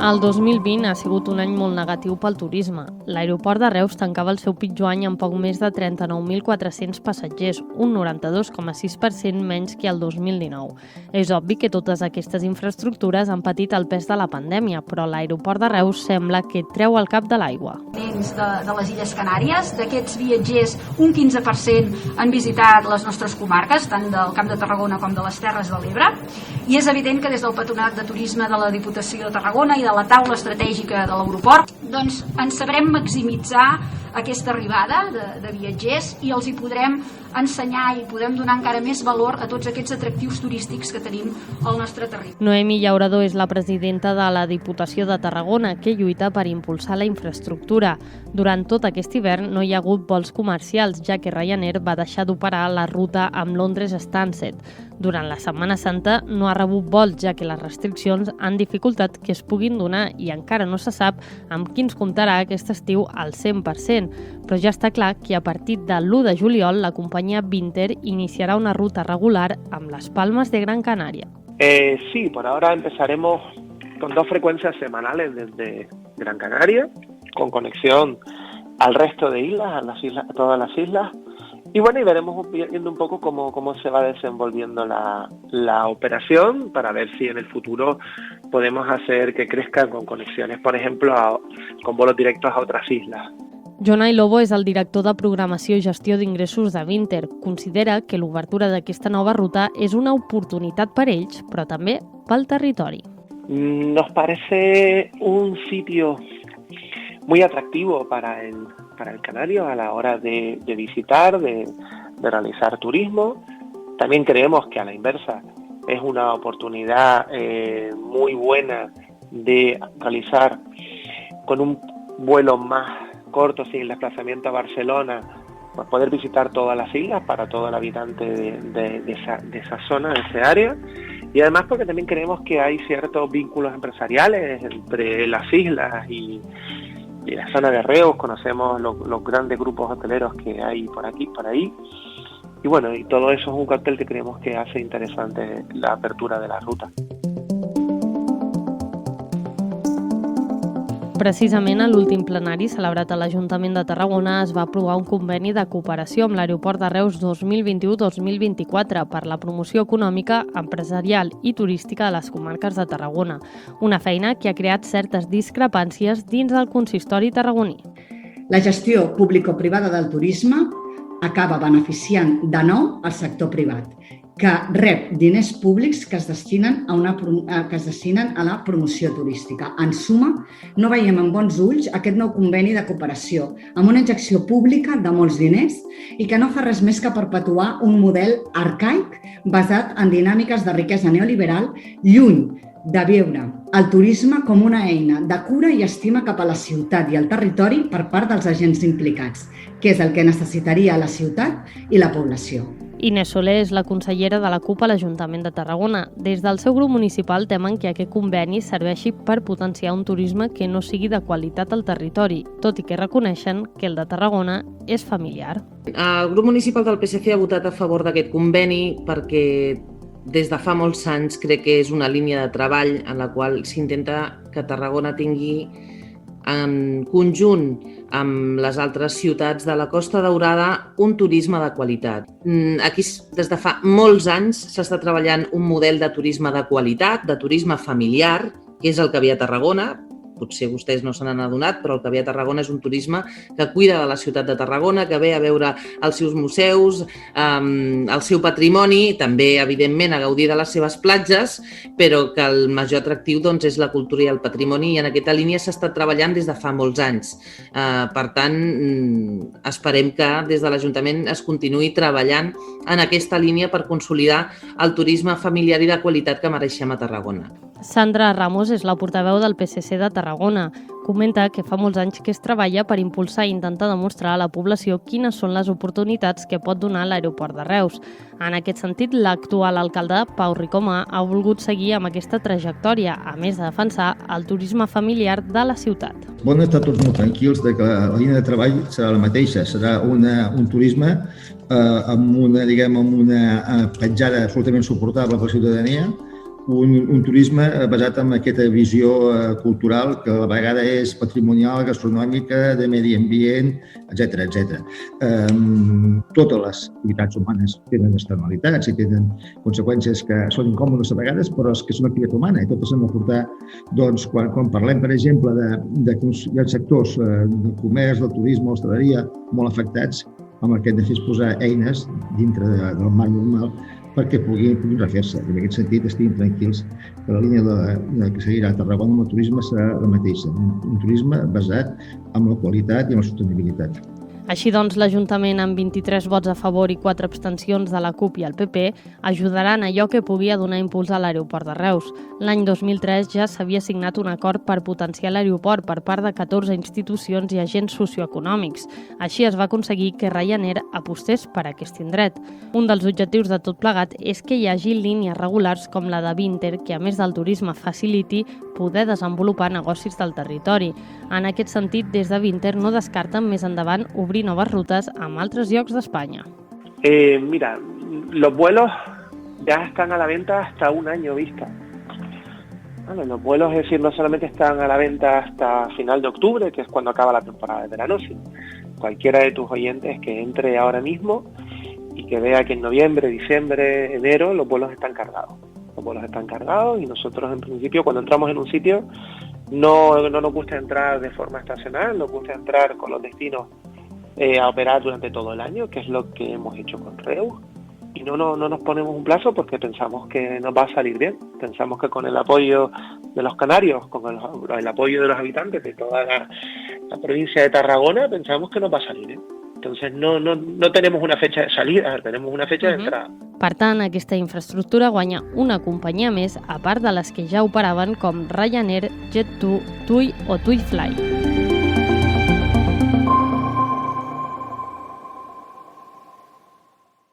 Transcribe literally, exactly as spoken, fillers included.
El dos mil vint ha sigut un any molt negatiu pel turisme. L'aeroport de Reus tancava el seu pitjor any amb poc més de trenta-nou mil quatre-cents passatgers, un noranta-dos coma sis per cent menys que el dos mil dinou. És obvi que totes aquestes infraestructures han patit el pes de la pandèmia, però l'aeroport de Reus sembla que treu el cap de l'aigua. De, de les Illes Canàries, d'aquests viatgers, un quinze per cent han visitat les nostres comarques, tant del Camp de Tarragona com de les Terres de l'Ebre, i és evident que des del Patronat de Turisme de la Diputació de Tarragona i de la taula estratègica de l'aeroport, doncs ens sabrem maximitzar aquesta arribada de, de viatgers i els hi podrem ensenyar i podrem donar encara més valor a tots aquests atractius turístics que tenim al nostre territori. Noemi Llaurador és la presidenta de la Diputació de Tarragona, que lluita per impulsar la infraestructura. Durant tot aquest hivern no hi ha hagut vols comercials, ja que Ryanair va deixar d'operar la ruta amb Londres Stansted. Durant la Setmana Santa no ha rebut vols, ja que les restriccions han dificultat que es puguin donar i encara no se sap amb quins comptarà aquest estiu al cent per cent. Però ja està clar que a partir de l'u de juliol la companyia Vinter iniciará una ruta regular amb Las Palmas de Gran Canaria. Eh, sí, por ahora empezaremos con dos frecuencias semanales desde Gran Canaria, con conexión al resto de islas, a, las islas, a todas las islas. Y bueno, y veremos viendo un poco cómo, cómo se va desenvolviendo la, la operación para ver si en el futuro podemos hacer que crezca con conexiones, por ejemplo, a, con vuelos directos a otras islas. Jonai Lobo és el director de Programació i Gestió d'Ingressos de Vinter. Considera que l'obertura d'aquesta nova ruta és una oportunitat per ells, però també pel territori. Nos parece un sitio muy atractivo para el, para el canario a la hora de, de visitar, de, de realizar turismo. También creemos que a la inversa es una oportunidad eh, muy buena de realizar con un vuelo más corto, sin el desplazamiento a Barcelona, pues poder visitar todas las islas para todo el habitante de, de, de, esa, de esa zona, de ese área. Y además porque también creemos que hay ciertos vínculos empresariales entre las islas y, y la zona de Reus. Conocemos los, los grandes grupos hoteleros que hay por aquí, por ahí. Y bueno, y todo eso es un cóctel que creemos que hace interesante la apertura de la ruta. Precisament a l'últim plenari celebrat a l'Ajuntament de Tarragona es va aprovar un conveni de cooperació amb l'Aeroport de Reus dos mil vint-i-u dos mil vint-i-quatre per la promoció econòmica, empresarial i turística de les comarques de Tarragona, una feina que ha creat certes discrepàncies dins del consistori tarragoní. La gestió público-privada del turisme acaba beneficiant de nou el sector privat, que rep diners públics que es destinen a, una, que es destinen a la promoció turística. En suma, no veiem amb bons ulls aquest nou conveni de cooperació amb una injecció pública de molts diners i que no fa res més que perpetuar un model arcaic basat en dinàmiques de riquesa neoliberal, lluny de veure el turisme com una eina de cura i estima cap a la ciutat i el territori per part dels agents implicats, que és el que necessitaria la ciutat i la població. Inés Soler és la consellera de la CUP a l'Ajuntament de Tarragona. Des del seu grup municipal temen que aquest conveni serveixi per potenciar un turisme que no sigui de qualitat al territori, tot i que reconeixen que el de Tarragona és familiar. El grup municipal del P S C ha votat a favor d'aquest conveni perquè des de fa molts anys crec que és una línia de treball en la qual s'intenta que Tarragona tingui en conjunt amb les altres ciutats de la Costa Daurada un turisme de qualitat. Aquí des de fa molts anys s'està treballant un model de turisme de qualitat, de turisme familiar, que és el que havia a Tarragona. Potser vostès no se n'han adonat, però el que ve a Tarragona és un turisme que cuida de la ciutat de Tarragona, que ve a veure els seus museus, um, el seu patrimoni, també, evidentment, a gaudir de les seves platges, però que el major atractiu doncs, és la cultura i el patrimoni, i en aquesta línia s'ha estat treballant des de fa molts anys. Uh, per tant, esperem que des de l'Ajuntament es continuï treballant en aquesta línia per consolidar el turisme familiar i de qualitat que mereixem a Tarragona. Sandra Ramos és la portaveu del P S C de Tarragona. Comenta que fa molts anys que es treballa per impulsar i intentar demostrar a la població quines són les oportunitats que pot donar l'aeroport de Reus. En aquest sentit, l'actual alcalde, Pau Ricomà, ha volgut seguir amb aquesta trajectòria, a més de defensar el turisme familiar de la ciutat. Poden estar tots molt tranquils de que la línia de treball serà la mateixa, serà una, un turisme eh, amb una, diguem, amb una eh, petjada absolutament suportable per la ciutadania, un, un turisme basat en aquesta visió cultural que a la vegada és patrimonial, gastronòmica, de medi ambient, etcètera, etcètera. Um, totes les activitats humanes tenen externalitats i tenen conseqüències que són incòmodes a vegades, però és que és una activitat humana i totes hem de portar, doncs, quan, quan parlem, per exemple, de, de que hi ha sectors del comerç, del turisme, l'hostaleria, molt afectats, amb el que hem de fer és posar eines dintre de, del marc normal perquè puguin, puguin refer-se. I en aquest sentit estiguin tranquils que la línia de, de que seguirà a Tarragona amb el turisme serà la mateixa, un, un turisme basat en la qualitat i en la sostenibilitat. Així doncs, l'Ajuntament, amb vint-i-tres vots a favor i quatre abstencions de la CUP i el P P, ajudarà en allò que pugui a donar impuls a l'aeroport de Reus. L'any dos mil tres ja s'havia signat un acord per potenciar l'aeroport per part de catorze institucions i agents socioeconòmics. Així es va aconseguir que Ryanair apostés per aquest indret. Un dels objectius de tot plegat és que hi hagi línies regulars com la de Vinter, que a més del turisme faciliti poder desenvolupar negocis del territori. En aquest sentit, des de Vinter no descarten més endavant obrir noves rutes amb altres llocs d'Espanya. Eh, mira, los vuelos ya están a la venta hasta un año vista. Vale, los vuelos, es decir, no solamente están a la venta hasta final de octubre, que es cuando acaba la temporada de verano, sino cualquiera de tus oyentes que entre ahora mismo y que vea que en noviembre, diciembre, enero los vuelos están cargados. Los vuelos están cargados y nosotros en principio cuando entramos en un sitio no, no nos gusta entrar de forma estacional, nos gusta entrar con los destinos eh, a operar durante todo el año, que es lo que hemos hecho con Reus. Y no, no, no nos ponemos un plazo porque pensamos que nos va a salir bien. Pensamos que con el apoyo de los canarios, con el, el apoyo de los habitantes de toda la, la provincia de Tarragona, pensamos que nos va a salir bien. Entonces no, no, no tenemos una fecha de salida, tenemos una fecha de entrada. Per tant, aquesta infraestructura guanya una companyia més, a part de les que ja operaven com Ryanair, Jet dos, TUI o TUI Fly.